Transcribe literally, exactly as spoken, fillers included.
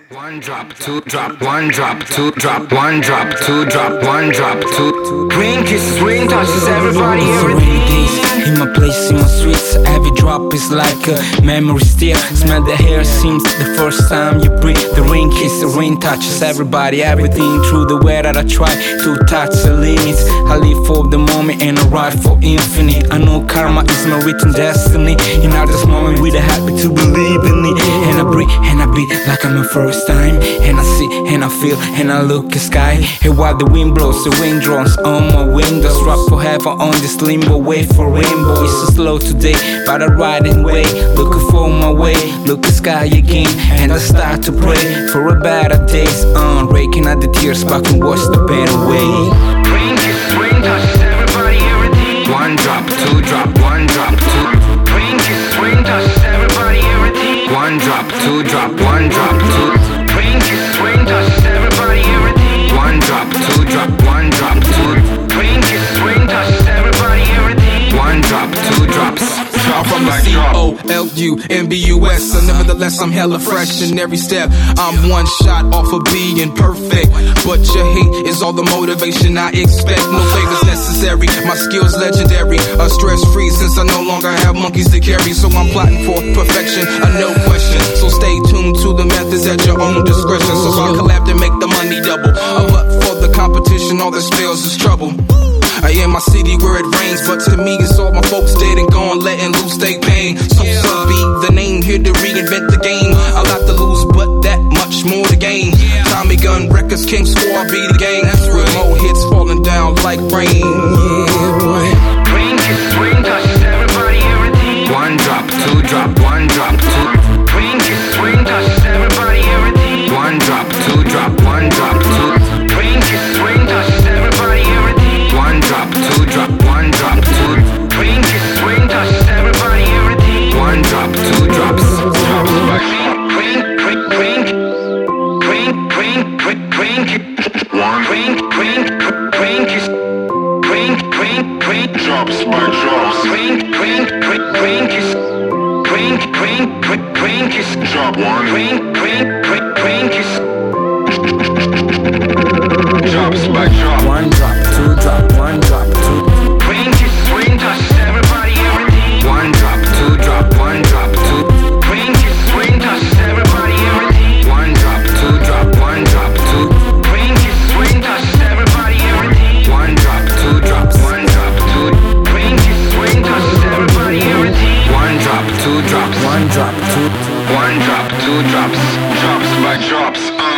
One drop, two drop, one drop, two drop, one drop, two drop, one drop, two. Green kisses, ring touches, everybody, everything. In my place, in my streets, every drop is like a memory still. Smell the hair, seems the first time you breathe. The ring kiss, the ring touches everybody, everything. Through the way that I try to touch the limits. I live for the moment and I ride for infinite. I know karma is my written destiny. In this moment, we the happy to believe in it. And I breathe and I beat like I'm the first time. And I see and I feel and I look at sky. And while the wind blows, the rain drones on my windows. Rock forever on this limbo, wait for rainbow. It's so slow today, but I ride and wait. Looking for my way, look at sky again. And I start to pray for a better days. On raking out the tears, but can watch the better way. Rain kisses, rain touches, everybody, everything. One drop, two drop, one drop, two. Rain kisses, rain touches, everybody, everything. One drop, two drop, one drop, two. Rain kisses, rain touches, everybody, everything. One drop, two drop, one drop, two. Rain kisses, rain touches, everybody, everything. One drop, two drops. Drop from the C O L U M B U S. So nevertheless, I'm hella fresh in every step. I'm one shot off of being perfect, but your hate is all the motivation I expect. No favors necessary, my skills legendary. A stress free since I no longer have monkeys to carry. So I'm plotting for perfection, a no question. So stay tuned to the methods at your own discretion. So I collab to make the money double. Uh, but for the competition, all this fails is trouble. I am my city where it rains, but to me it's all my folks dead and gone, letting loose they pain. So so be the name here to reinvent the game. A lot to lose, but that much more to gain. Tommy Gun Records, King Squad be the gang. With more hits falling down like rain. Yeah, boy. Rain kisses, rain touches, everybody, everything. One drop, two drop, one drop, two. Rain kisses, rain touches, everybody, everything. One drop, two drop, one drop, two. Rain kisses, rain touches, everybody, everything. One drop, two drop, one drop, two. Rain kisses, rain touches, everybody, everything. One drop, two drops. Rain, rain, rain, rain, rain, rain, rain, one rain, rain, rain kiss, rain, rain, rain, Drops by drops. rain, rain, rain, rain kiss, rain, rain, rain, rain kiss, Drop one. rain, rain, rain, rain kiss. Drops by drop. One drop, two drop, one drop, two. Rain kisses, rain touches, everybody, everything. One drop, two drop, one drop, two. Rain kisses, rain touches, everybody, everything. One drop, two drop, one drop, two. Rain kisses, rain touches, everybody, everything. One drop, two drops, one drop, two. Rain kisses, rain touches, everybody, everything. One drop, two drops, One drop, two. one drop, two drops. Drops by drops. Uh.